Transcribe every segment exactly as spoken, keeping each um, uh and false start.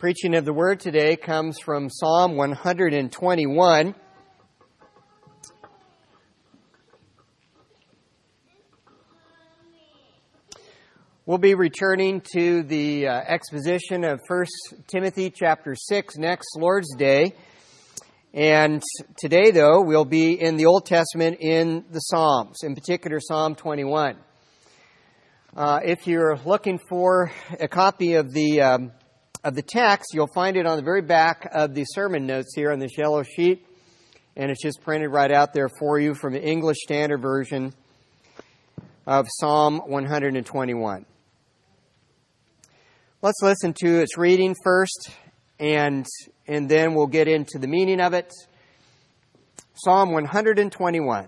Preaching of the Word today comes from Psalm one hundred twenty-one. We'll be returning to the uh, exposition of First Timothy chapter six next Lord's Day. And today, though, we'll be in the Old Testament in the Psalms, in particular Psalm twenty-one. Uh, if you're looking for a copy of the um, of the text, you'll find it on the very back of the sermon notes here on this yellow sheet. And it's just printed right out there for you from the English Standard Version of Psalm one hundred twenty-one. Let's listen to its reading first, and, and then we'll get into the meaning of it. Psalm one hundred twenty-one.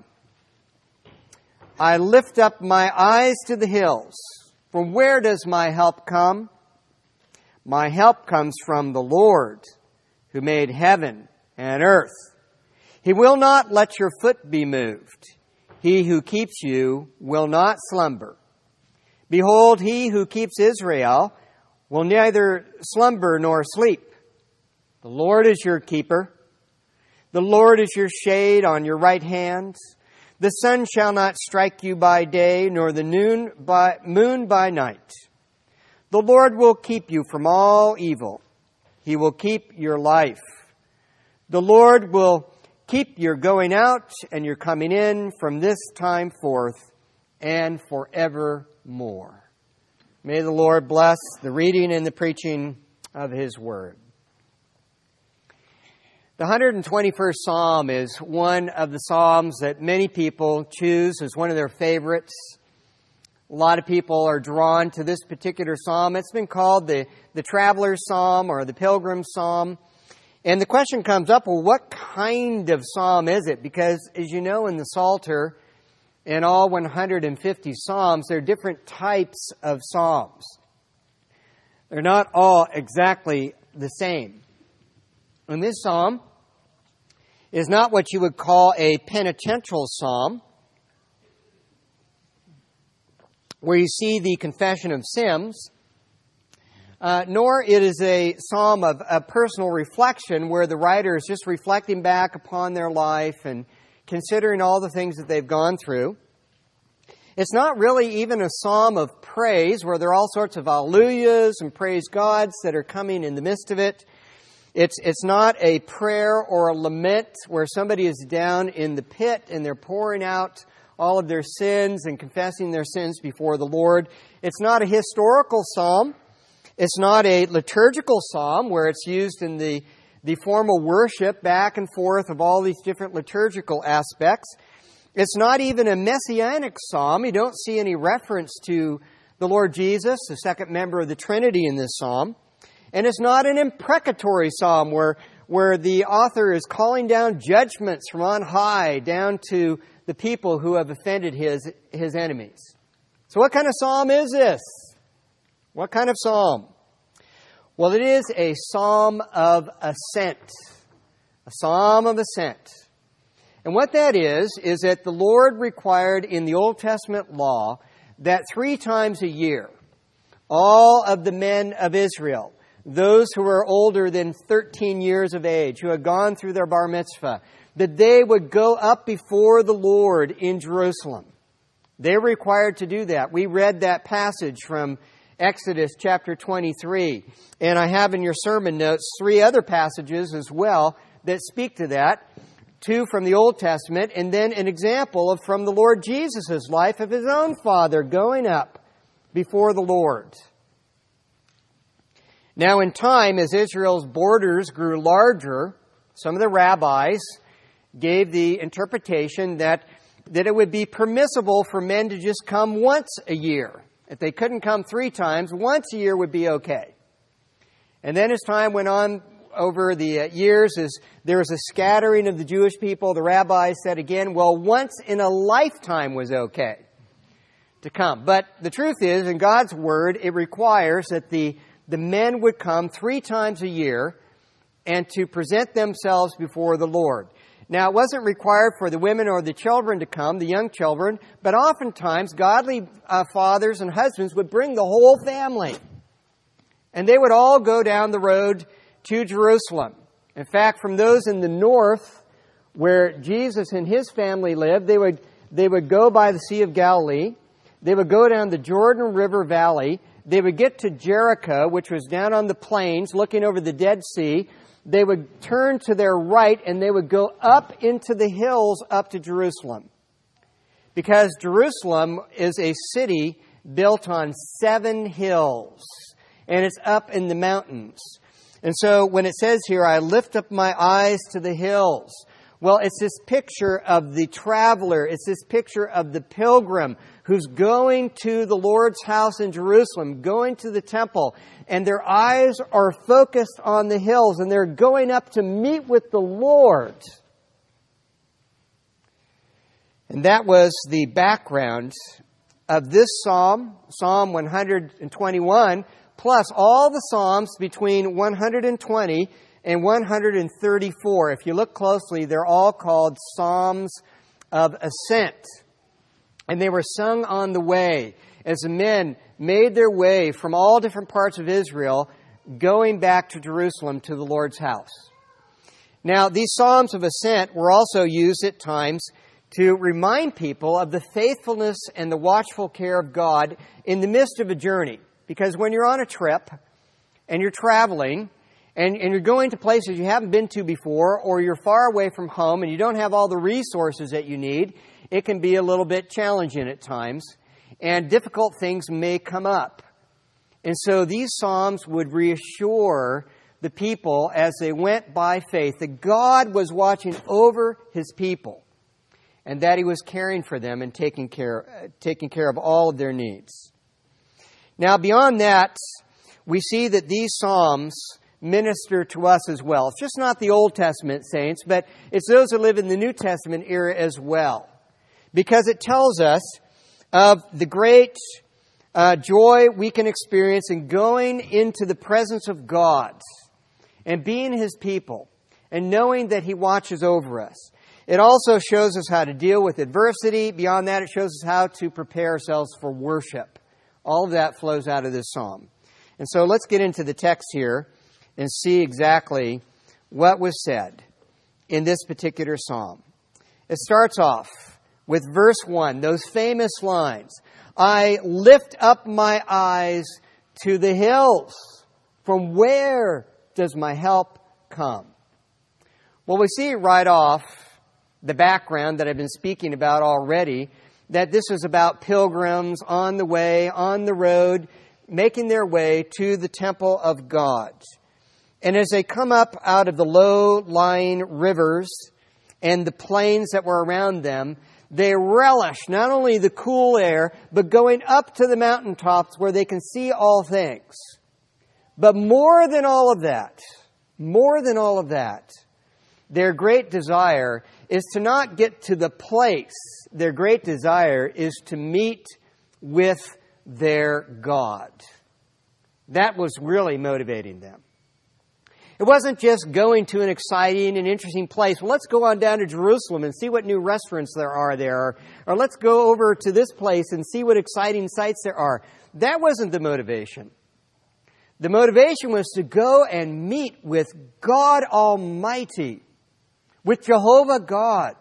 I lift up my eyes to the hills. From where does my help come? My help comes from the Lord, who made heaven and earth. He will not let your foot be moved. He who keeps you will not slumber. Behold, he who keeps Israel will neither slumber nor sleep. The Lord is your keeper. The Lord is your shade on your right hand. The sun shall not strike you by day, nor the noon by, moon by night. The Lord will keep you from all evil. He will keep your life. The Lord will keep your going out and your coming in from this time forth and forevermore. May the Lord bless the reading and the preaching of His Word. The one hundred twenty-first Psalm is one of the Psalms that many people choose as one of their favorites. A lot of people are drawn to this particular Psalm. It's been called the, the Traveler's Psalm or the Pilgrim's Psalm. And the question comes up, well, what kind of Psalm is it? Because, as you know, in the Psalter, in all one hundred fifty Psalms, there are different types of Psalms. They're not all exactly the same. And this Psalm is not what you would call a penitential Psalm, where you see the confession of sins, uh, nor it is a psalm of a personal reflection where the writer is just reflecting back upon their life and considering all the things that they've gone through. It's not really even a psalm of praise where there are all sorts of hallelujahs and praise gods that are coming in the midst of it. It's, it's not a prayer or a lament where somebody is down in the pit and they're pouring out all of their sins and confessing their sins before the Lord. It's not a historical psalm. It's not a liturgical psalm where it's used in the, the formal worship back and forth of all these different liturgical aspects. It's not even a messianic psalm. You don't see any reference to the Lord Jesus, the second member of the Trinity in this psalm. And it's not an imprecatory psalm where, where the author is calling down judgments from on high down to the people who have offended his, his enemies. So what kind of psalm is this? What kind of psalm? Well, it is a psalm of ascent. A psalm of ascent. And what that is, is that the Lord required in the Old Testament law that three times a year, all of the men of Israel, those who were older than thirteen years of age, who had gone through their bar mitzvah, that they would go up before the Lord in Jerusalem. They were required to do that. We read that passage from Exodus chapter twenty-three. And I have in your sermon notes three other passages as well that speak to that. Two from the Old Testament, and then an example of from the Lord Jesus' life of His own Father going up before the Lord. Now in time, as Israel's borders grew larger, some of the rabbis gave the interpretation that, that it would be permissible for men to just come once a year. If they couldn't come three times, once a year would be okay. And then as time went on over the uh, years, as there was a scattering of the Jewish people, the rabbis said again, well, once in a lifetime was okay to come. But the truth is, in God's Word, it requires that the, the men would come three times a year and to present themselves before the Lord. Now, it wasn't required for the women or the children to come, the young children, but oftentimes godly uh, fathers and husbands would bring the whole family. And they would all go down the road to Jerusalem. In fact, from those in the north, where Jesus and his family lived, they would, they would go by the Sea of Galilee. They would go down the Jordan River Valley. They would get to Jericho, which was down on the plains, looking over the Dead Sea. They would turn to their right, and they would go up into the hills up to Jerusalem. Because Jerusalem is a city built on seven hills, and it's up in the mountains. And so when it says here, I lift up my eyes to the hills, well, it's this picture of the traveler. It's this picture of the pilgrim who's going to the Lord's house in Jerusalem, going to the temple, and their eyes are focused on the hills, and they're going up to meet with the Lord. And that was the background of this psalm, Psalm one hundred twenty-one, plus all the psalms between one hundred twenty and one hundred thirty-four. If you look closely, they're all called Psalms of Ascent. And they were sung on the way as the men made their way from all different parts of Israel, going back to Jerusalem to the Lord's house. Now, these Psalms of Ascent were also used at times to remind people of the faithfulness and the watchful care of God in the midst of a journey. Because when you're on a trip and you're traveling, And, and you're going to places you haven't been to before, or you're far away from home and you don't have all the resources that you need, it can be a little bit challenging at times, and difficult things may come up. And so these Psalms would reassure the people as they went by faith that God was watching over his people and that he was caring for them and taking care, uh, taking care of all of their needs. Now, beyond that, we see that these Psalms minister to us as well. It's just not the Old Testament saints, but it's those who live in the New Testament era as well. Because it tells us of the great uh, joy we can experience in going into the presence of God and being his people and knowing that he watches over us. It also shows us how to deal with adversity. Beyond that, it shows us how to prepare ourselves for worship. All of that flows out of this psalm. And so let's get into the text here and see exactly what was said in this particular psalm. It starts off with verse one, those famous lines. I lift up my eyes to the hills. From where does my help come? Well, we see right off the background that I've been speaking about already, that this is about pilgrims on the way, on the road, making their way to the temple of God. And as they come up out of the low-lying rivers and the plains that were around them, they relish not only the cool air, but going up to the mountaintops where they can see all things. But more than all of that, more than all of that, their great desire is to not get to the place. Their great desire is to meet with their God. That was really motivating them. It wasn't just going to an exciting and interesting place. Well, let's go on down to Jerusalem and see what new restaurants there are there. Or, or let's go over to this place and see what exciting sights there are. That wasn't the motivation. The motivation was to go and meet with God Almighty, with Jehovah God,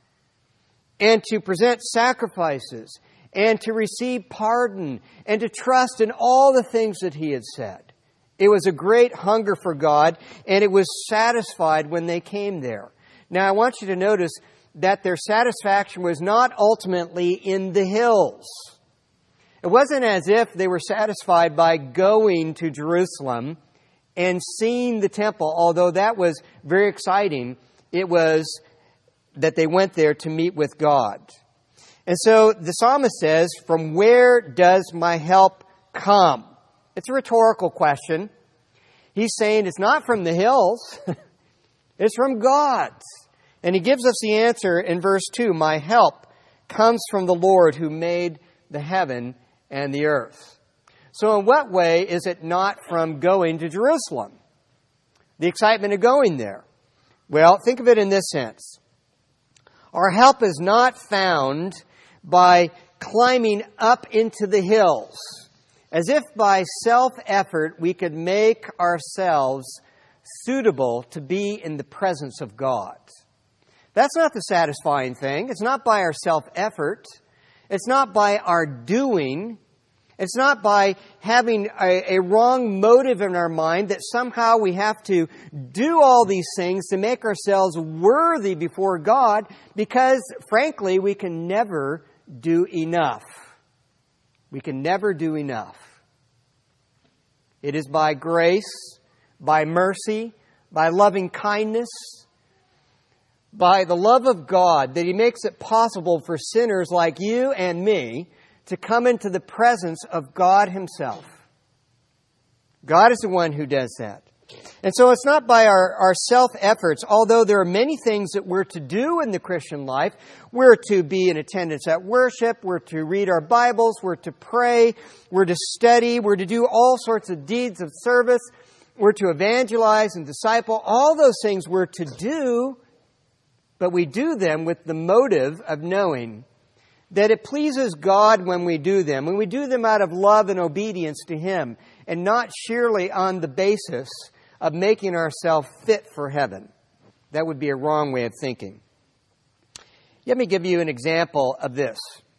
and to present sacrifices, and to receive pardon, and to trust in all the things that he had said. It was a great hunger for God, and it was satisfied when they came there. Now, I want you to notice that their satisfaction was not ultimately in the hills. It wasn't as if they were satisfied by going to Jerusalem and seeing the temple, although that was very exciting. It was that they went there to meet with God. And so the psalmist says, from where does my help come? It's a rhetorical question. He's saying it's not from the hills. It's from God. And he gives us the answer in verse two. My help comes from the Lord who made the heaven and the earth. So in what way is it not from going to Jerusalem? The excitement of going there. Well, think of it in this sense. Our help is not found by climbing up into the hills as if by self-effort we could make ourselves suitable to be in the presence of God. That's not the satisfying thing. It's not by our self-effort. It's not by our doing. It's not by having a, a wrong motive in our mind that somehow we have to do all these things to make ourselves worthy before God, because, frankly, we can never do enough. We can never do enough. It is by grace, by mercy, by loving kindness, by the love of God that He makes it possible for sinners like you and me to come into the presence of God Himself. God is the one who does that. And so it's not by our, our self-efforts, although there are many things that we're to do in the Christian life. We're to be in attendance at worship, we're to read our Bibles, we're to pray, we're to study, we're to do all sorts of deeds of service, we're to evangelize and disciple. All those things we're to do, but we do them with the motive of knowing that it pleases God when we do them, when we do them out of love and obedience to Him, and not sheerly on the basis of making ourselves fit for heaven. That would be a wrong way of thinking. Let me give you an example of this.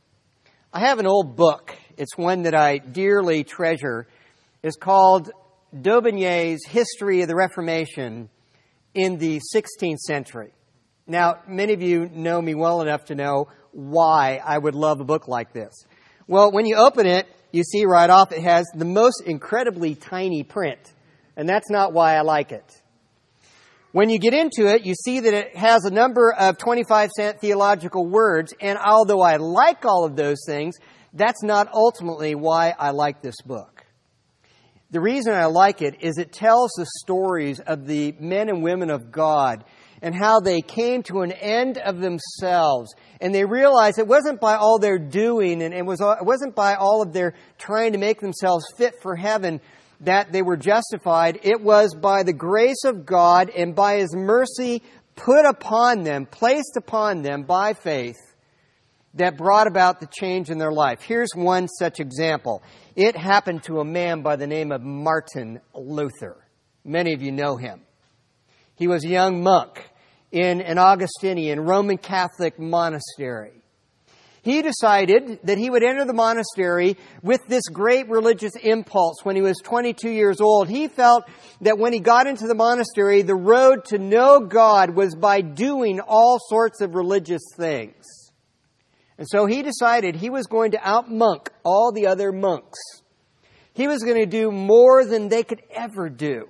I have an old book. It's one that I dearly treasure. It's called D'Aubigné's History of the Reformation in the sixteenth century. Now, many of you know me well enough to know why I would love a book like this. Well, when you open it, you see right off it has the most incredibly tiny print. And that's not why I like it. When you get into it, you see that it has a number of twenty-five cent theological words. And although I like all of those things, that's not ultimately why I like this book. The reason I like it is it tells the stories of the men and women of God and how they came to an end of themselves. And they realized it wasn't by all their doing, and it, was, it wasn't by all of their trying to make themselves fit for heaven that they were justified. It was by the grace of God and by His mercy put upon them, placed upon them by faith, that brought about the change in their life. Here's one such example. It happened to a man by the name of Martin Luther. Many of you know him. He was a young monk in an Augustinian Roman Catholic monastery. He decided that he would enter the monastery with this great religious impulse when he was twenty-two years old. He felt that when he got into the monastery, the road to know God was by doing all sorts of religious things. And so he decided he was going to out-monk all the other monks. He was going to do more than they could ever do.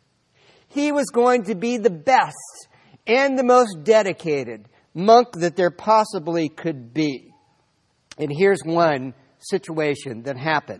He was going to be the best and the most dedicated monk that there possibly could be. And here's one situation that happened.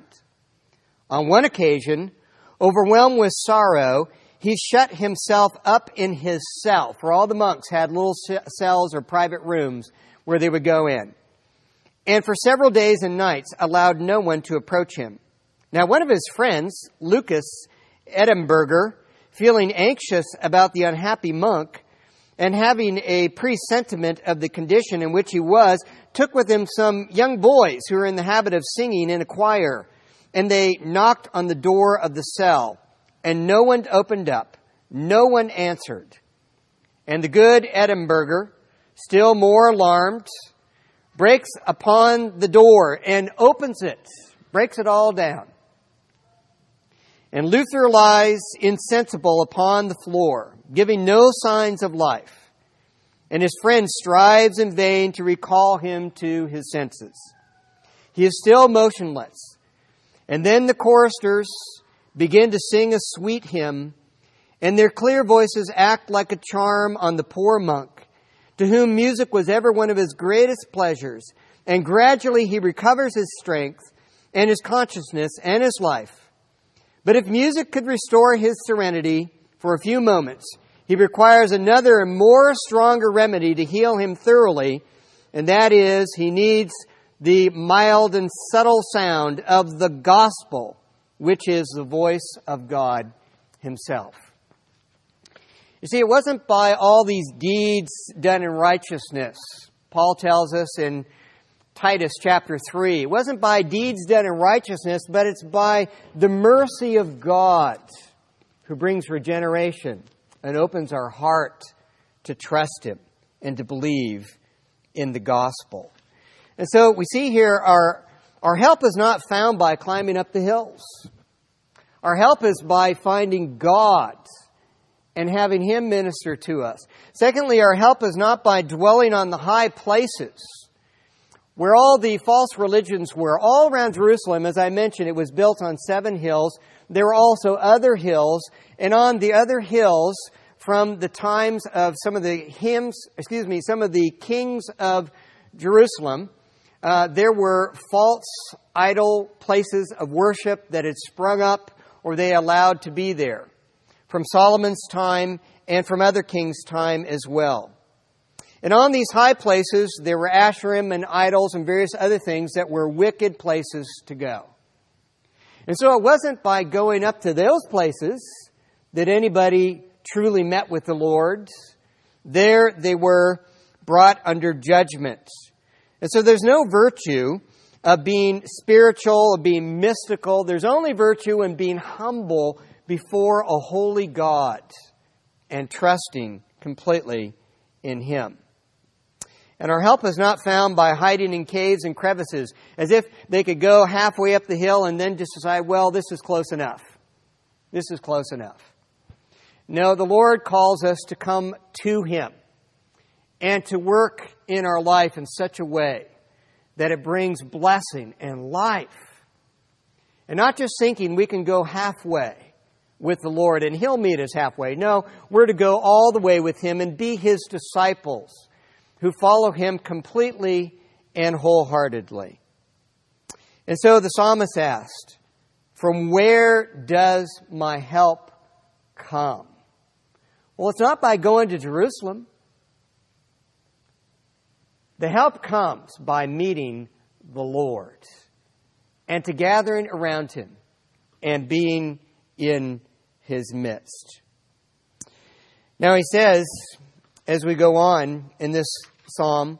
On one occasion, overwhelmed with sorrow, he shut himself up in his cell. For all the monks had little cells or private rooms where they would go in. And for several days and nights allowed no one to approach him. Now, one of his friends, Lucas Edemberger, feeling anxious about the unhappy monk, and having a presentiment of the condition in which he was, took with him some young boys who were in the habit of singing in a choir. And they knocked on the door of the cell, and no one opened up. No one answered. And the good Edemberger, still more alarmed, breaks upon the door and opens it, breaks it all down. And Luther lies insensible upon the floor, giving no signs of life. And his friend strives in vain to recall him to his senses. He is still motionless. And then the choristers begin to sing a sweet hymn, and their clear voices act like a charm on the poor monk, to whom music was ever one of his greatest pleasures. And gradually he recovers his strength and his consciousness and his life. But if music could restore his serenity for a few moments, he requires another and more stronger remedy to heal him thoroughly, and that is, he needs the mild and subtle sound of the gospel, which is the voice of God Himself. You see, it wasn't by all these deeds done in righteousness. Paul tells us in Titus chapter three. It wasn't by deeds done in righteousness, but it's by the mercy of God who brings regeneration and opens our heart to trust Him and to believe in the gospel. And so we see here our, our help is not found by climbing up the hills. Our help is by finding God and having Him minister to us. Secondly, our help is not by dwelling on the high places where all the false religions were. All around Jerusalem, as I mentioned, it was built on seven hills. There were also other hills, and on the other hills, from the times of some of the hymns, excuse me, some of the kings of Jerusalem, uh, there were false idol places of worship that had sprung up, or they allowed to be there, from Solomon's time and from other kings' time as well. And on these high places, there were Asherim and idols and various other things that were wicked places to go. And so it wasn't by going up to those places that anybody truly met with the Lord. There they were brought under judgment. And so there's no virtue of being spiritual, of being mystical. There's only virtue in being humble before a holy God and trusting completely in Him. And our help is not found by hiding in caves and crevices, as if they could go halfway up the hill and then just decide, well, this is close enough. This is close enough. No, the Lord calls us to come to Him and to work in our life in such a way that it brings blessing and life. And not just thinking we can go halfway with the Lord and He'll meet us halfway. No, we're to go all the way with Him and be His disciples who follow Him completely and wholeheartedly. And so the psalmist asked, from where does my help come? Well, it's not by going to Jerusalem. The help comes by meeting the Lord and to gathering around Him and being in His midst. Now he says, as we go on in this psalm,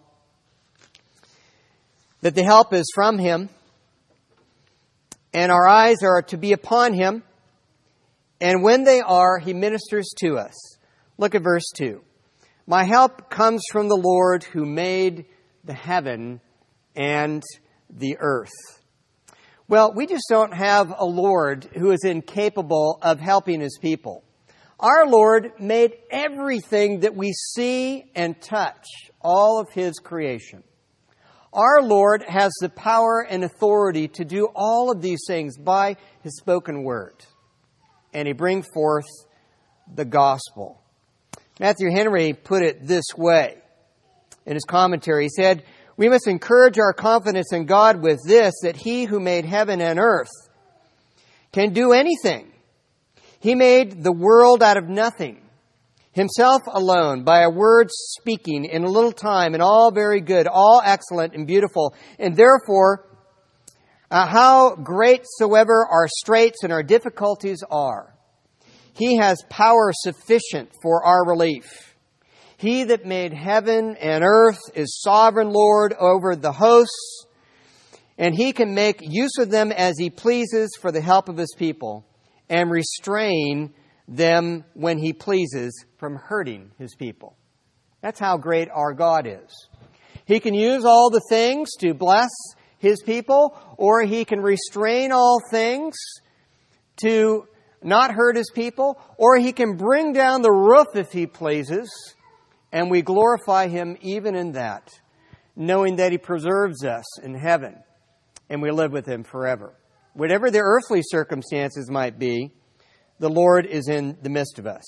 that the help is from Him, and our eyes are to be upon Him, and when they are, He ministers to us. Look at verse two. My help comes from the Lord who made the heaven and the earth. Well, we just don't have a Lord who is incapable of helping His people. Our Lord made everything that we see and touch, all of His creation. Our Lord has the power and authority to do all of these things by His spoken word. And He brings forth the gospel. Matthew Henry put it this way in his commentary. He said, we must encourage our confidence in God with this, that He who made heaven and earth can do anything. He made the world out of nothing, Himself alone, by a word speaking in a little time, and all very good, all excellent and beautiful. And therefore, uh, how great soever our straits and our difficulties are, He has power sufficient for our relief. He that made heaven and earth is sovereign Lord over the hosts, and He can make use of them as He pleases for the help of His people, and restrain them when He pleases from hurting His people. That's how great our God is. He can use all the things to bless His people, or He can restrain all things to not hurt His people, or He can bring down the roof if He pleases, and we glorify Him even in that, knowing that He preserves us in heaven, and we live with Him forever. Whatever the earthly circumstances might be, the Lord is in the midst of us.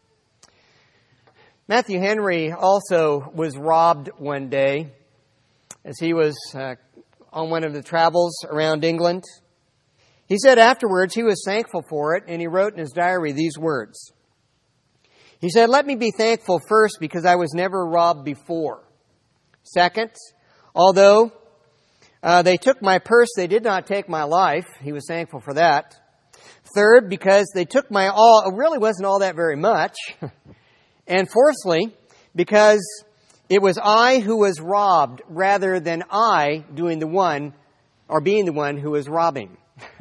Matthew Henry also was robbed one day as he was uh, on one of the travels around England. He said afterwards he was thankful for it, and he wrote in his diary these words. He said, let me be thankful first because I was never robbed before. Second, although Uh, they took my purse, they did not take my life. He was thankful for that. Third, because they took my all, it really wasn't all that very much. And fourthly, because It was I who was robbed rather than I doing the one or being the one who was robbing.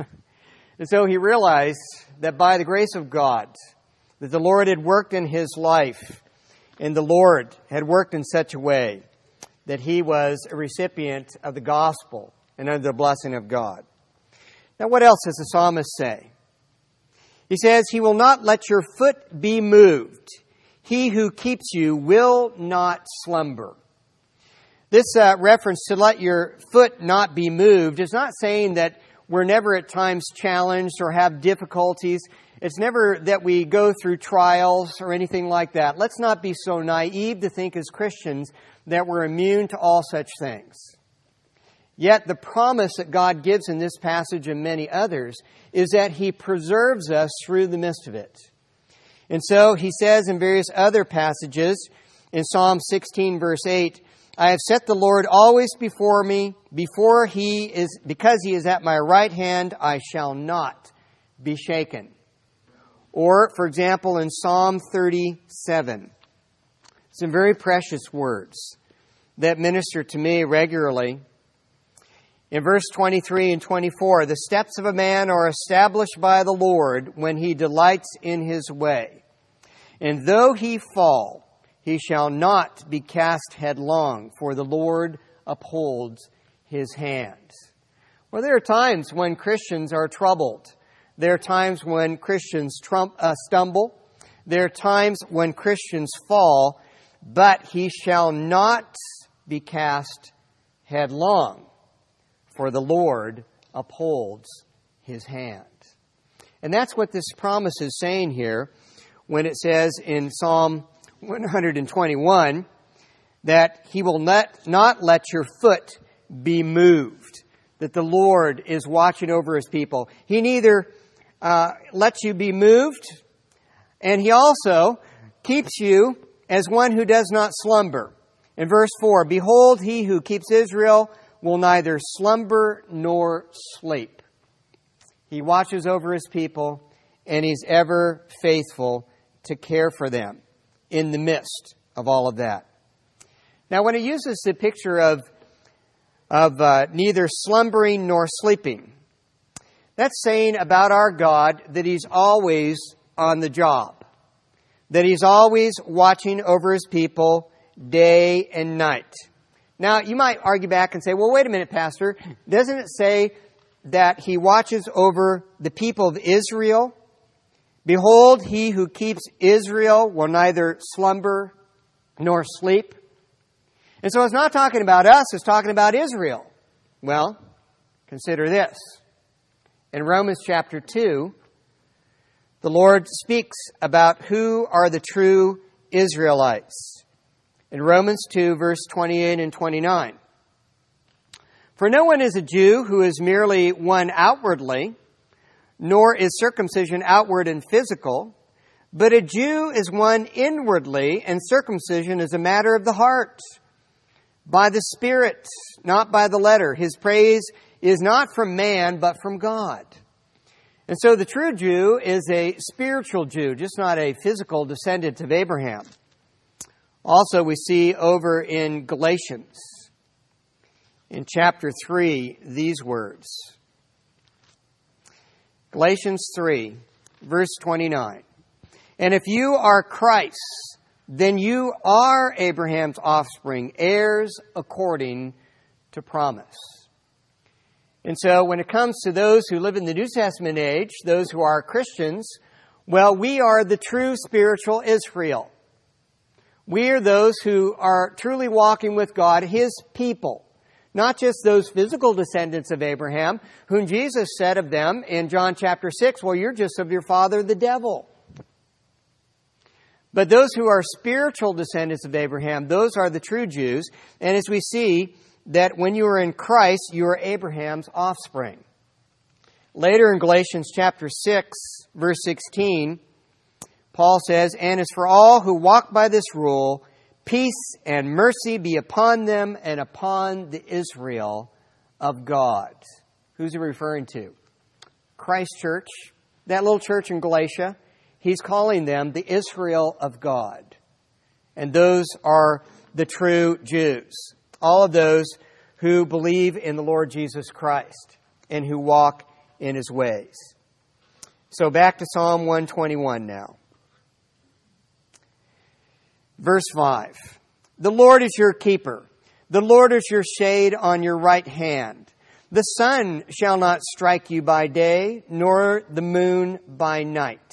And so he realized that by the grace of God, that the Lord had worked in his life, and the Lord had worked in such a way that he was a recipient of the gospel and under the blessing of God. Now, what else does the psalmist say? He says, He will not let your foot be moved. He who keeps you will not slumber. This uh, reference to let your foot not be moved is not saying that we're never at times challenged or have difficulties. It's never that we go through trials or anything like that. Let's not be so naive to think as Christians that we're immune to all such things. Yet the promise that God gives in this passage and many others is that He preserves us through the midst of it. And so He says in various other passages, in Psalm sixteen verse eight, I have set the Lord always before me, before He is, because He is at my right hand, I shall not be shaken. Or, for example, in Psalm thirty-seven, some very precious words that minister to me regularly. In verse twenty-three and twenty-four, the steps of a man are established by the Lord when he delights in his way. And though he fall, he shall not be cast headlong, for the Lord upholds his hand. Well, there are times when Christians are troubled. There are times when Christians trump, uh, stumble. There are times when Christians fall, but he shall not be cast headlong, for the Lord upholds his hand. And that's what this promise is saying here when it says in Psalm one twenty-one that He will not, not let your foot be moved, that the Lord is watching over His people. He neither uh, lets you be moved, and He also keeps you as one who does not slumber. In verse four, behold, He who keeps Israel will neither slumber nor sleep. He watches over His people, and He's ever faithful to care for them in the midst of all of that. Now, when it uses the picture of, of uh, neither slumbering nor sleeping, that's saying about our God that He's always on the job, that He's always watching over His people day and night. Now, you might argue back and say, well, wait a minute, Pastor. Doesn't it say that He watches over the people of Israel? Behold, He who keeps Israel will neither slumber nor sleep. And so it's not talking about us, it's talking about Israel. Well, consider this. In Romans chapter two, the Lord speaks about who are the true Israelites. In Romans two, verse twenty-eight and twenty-nine. For no one is a Jew who is merely one outwardly, nor is circumcision outward and physical, but a Jew is one inwardly, and circumcision is a matter of the heart, by the Spirit, not by the letter. His praise is not from man, but from God. And so the true Jew is a spiritual Jew, just not a physical descendant of Abraham. Also, we see over in Galatians, in chapter three, these words. Galatians three, verse twenty-nine. And if you are Christ's, then you are Abraham's offspring, heirs according to promise. And so when it comes to those who live in the New Testament age, those who are Christians, well, we are the true spiritual Israel. We are those who are truly walking with God, His people. Not just those physical descendants of Abraham, whom Jesus said of them in John chapter six, well, you're just of your father, the devil. But those who are spiritual descendants of Abraham, those are the true Jews. And as we see that when you are in Christ, you are Abraham's offspring. Later in Galatians chapter six, verse sixteen, Paul says, and as for all who walk by this rule, peace and mercy be upon them and upon the Israel of God. Who's he referring to? Christ Church, that little church in Galatia. He's calling them the Israel of God. And those are the true Jews, all of those who believe in the Lord Jesus Christ and who walk in His ways. So back to Psalm one twenty-one now. Verse five. The Lord is your keeper. The Lord is your shade on your right hand. The sun shall not strike you by day, nor the moon by night.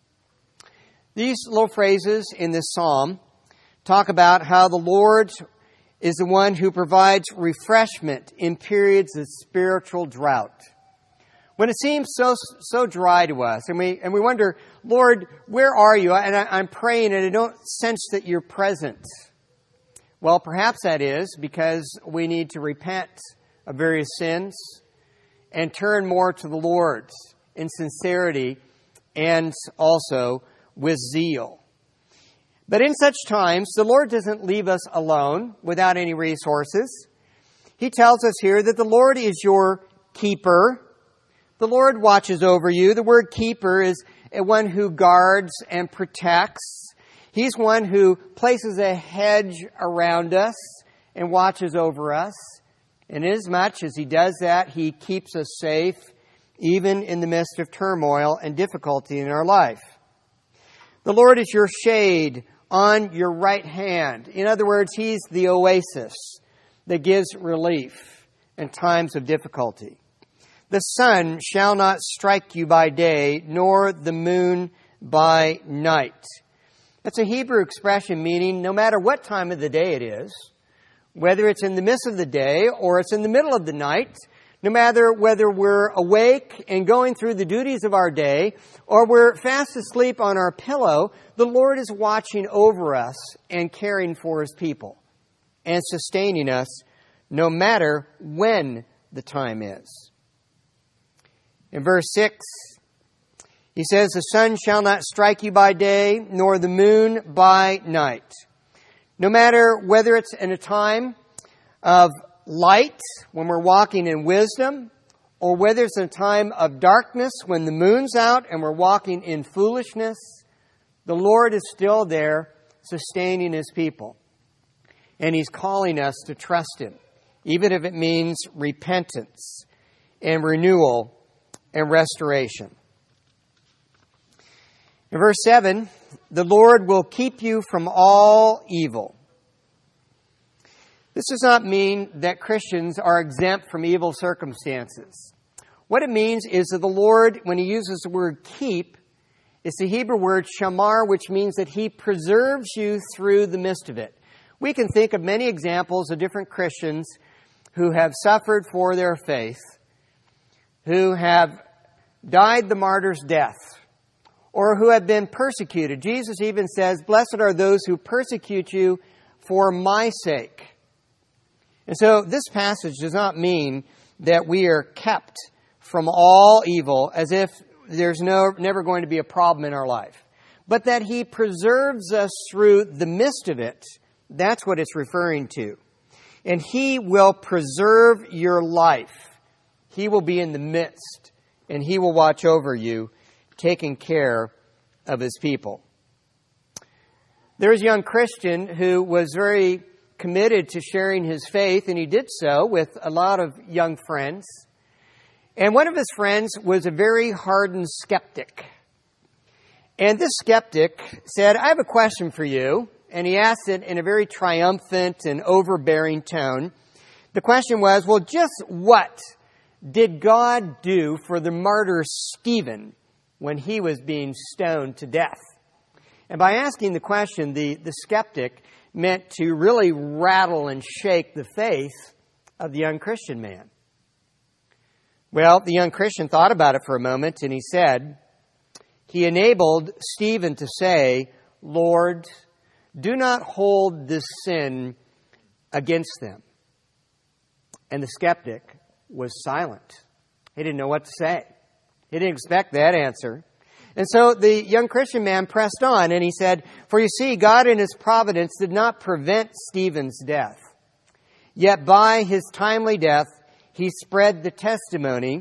These little phrases in this psalm talk about how the Lord is the one who provides refreshment in periods of spiritual drought. When it seems so so dry to us, and we and we wonder, Lord, where are you? And I, I'm praying and I don't sense that you're present. Well, perhaps that is because we need to repent of various sins and turn more to the Lord in sincerity and also with zeal. But in such times, the Lord doesn't leave us alone without any resources. He tells us here that the Lord is your keeper. The Lord watches over you. The word keeper is one who guards and protects. He's one who places a hedge around us and watches over us. And inasmuch as He does that, He keeps us safe, even in the midst of turmoil and difficulty in our life. The Lord is your shade on your right hand. In other words, He's the oasis that gives relief in times of difficulty. The sun shall not strike you by day, nor the moon by night. That's a Hebrew expression meaning no matter what time of the day it is, whether it's in the midst of the day or it's in the middle of the night, no matter whether we're awake and going through the duties of our day or we're fast asleep on our pillow, the Lord is watching over us and caring for His people and sustaining us no matter when the time is. In verse six, He says, the sun shall not strike you by day, nor the moon by night. No matter whether it's in a time of light, when we're walking in wisdom, or whether it's in a time of darkness, when the moon's out and we're walking in foolishness, the Lord is still there sustaining His people. And He's calling us to trust Him, even if it means repentance and renewal and restoration. In verse seven, the Lord will keep you from all evil. This does not mean that Christians are exempt from evil circumstances. What it means is that the Lord, when He uses the word keep, is the Hebrew word shamar, which means that He preserves you through the midst of it. We can think of many examples of different Christians who have suffered for their faith, who have died the martyr's death, or who have been persecuted. Jesus even says, blessed are those who persecute you for my sake. And so this passage does not mean that we are kept from all evil as if there's no never going to be a problem in our life. But that He preserves us through the midst of it. That's what it's referring to. And He will preserve your life. He will be in the midst, and He will watch over you, taking care of His people. There was a young Christian who was very committed to sharing his faith, and he did so with a lot of young friends. And one of his friends was a very hardened skeptic. And this skeptic said, I have a question for you. And he asked it in a very triumphant and overbearing tone. The question was, well, just what did God do for the martyr Stephen when he was being stoned to death? And by asking the question, the, the skeptic meant to really rattle and shake the faith of the young Christian man. Well, the young Christian thought about it for a moment, and he said, he enabled Stephen to say, Lord, do not hold this sin against them. And the skeptic was silent. He didn't know what to say. He didn't expect that answer. And so the young Christian man pressed on, and he said, for you see, God in His providence did not prevent Stephen's death. Yet by his timely death, He spread the testimony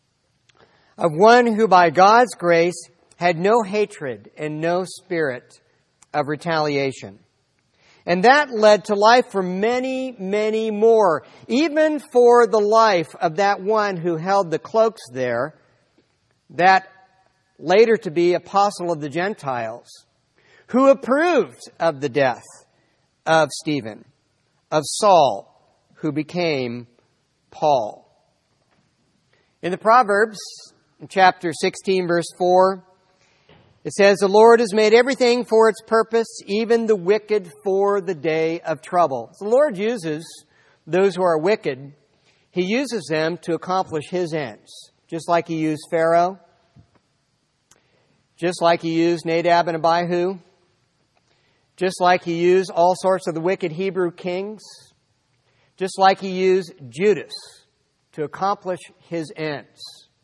of one who by God's grace had no hatred and no spirit of retaliation. And that led to life for many, many more, even for the life of that one who held the cloaks there, that later to be apostle of the Gentiles, who approved of the death of Stephen, of Saul, who became Paul. In the Proverbs, in chapter sixteen, verse four, it says, "The Lord has made everything for its purpose, even the wicked for the day of trouble." So the Lord uses those who are wicked. He uses them to accomplish His ends. Just like He used Pharaoh. Just like He used Nadab and Abihu. Just like He used all sorts of the wicked Hebrew kings. Just like He used Judas to accomplish His ends.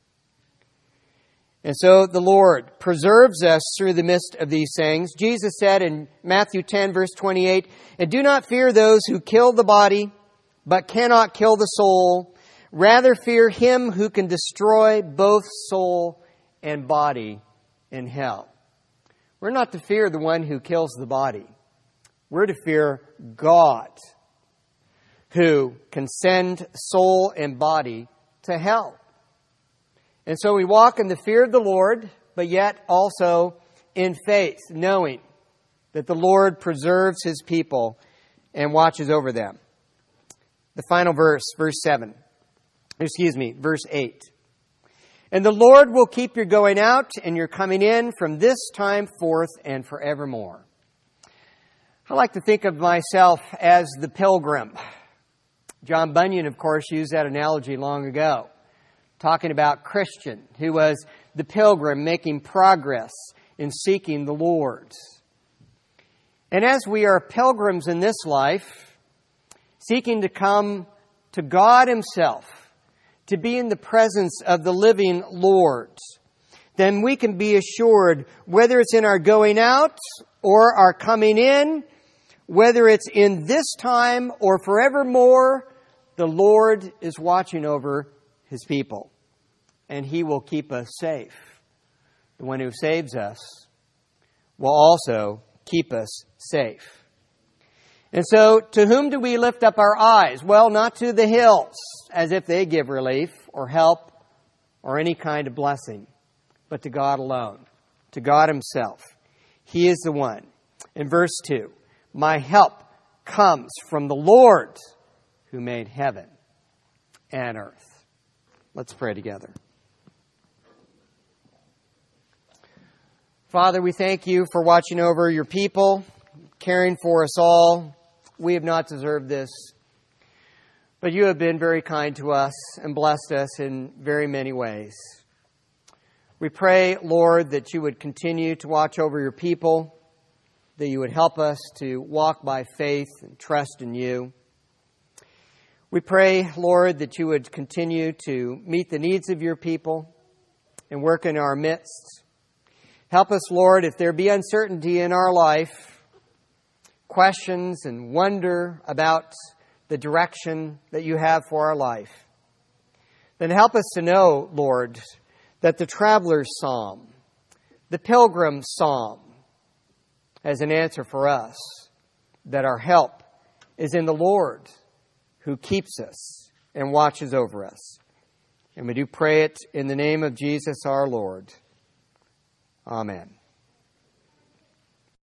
And so the Lord preserves us through the midst of these things. Jesus said in Matthew ten, verse twenty-eight, "And do not fear those who kill the body, but cannot kill the soul. Rather fear Him who can destroy both soul and body in hell." We're not to fear the one who kills the body. We're to fear God, who can send soul and body to hell. And so we walk in the fear of the Lord, but yet also in faith, knowing that the Lord preserves His people and watches over them. The final verse, verse seven. Excuse me, verse eight. "And the Lord will keep your going out and your coming in from this time forth and forevermore." I like to think of myself as the pilgrim. John Bunyan, of course, used that analogy long ago, talking about Christian, who was the pilgrim making progress in seeking the Lord. And as we are pilgrims in this life, seeking to come to God Himself, to be in the presence of the living Lord, then we can be assured, whether it's in our going out or our coming in, whether it's in this time or forevermore, the Lord is watching over His people. And He will keep us safe. The one who saves us will also keep us safe. And so, to whom do we lift up our eyes? Well, not to the hills, as if they give relief or help or any kind of blessing, but to God alone, to God Himself. He is the one. In verse two, "My help comes from the Lord who made heaven and earth." Let's pray together. Father, we thank You for watching over Your people, caring for us all. We have not deserved this, but You have been very kind to us and blessed us in very many ways. We pray, Lord, that You would continue to watch over Your people, that You would help us to walk by faith and trust in You. We pray, Lord, that You would continue to meet the needs of Your people and work in our midst. Help us, Lord, if there be uncertainty in our life, questions and wonder about the direction that You have for our life, then help us to know, Lord, that the traveler's psalm, the pilgrim's psalm, has an answer for us, that our help is in the Lord who keeps us and watches over us. And we do pray it in the name of Jesus our Lord. Amen.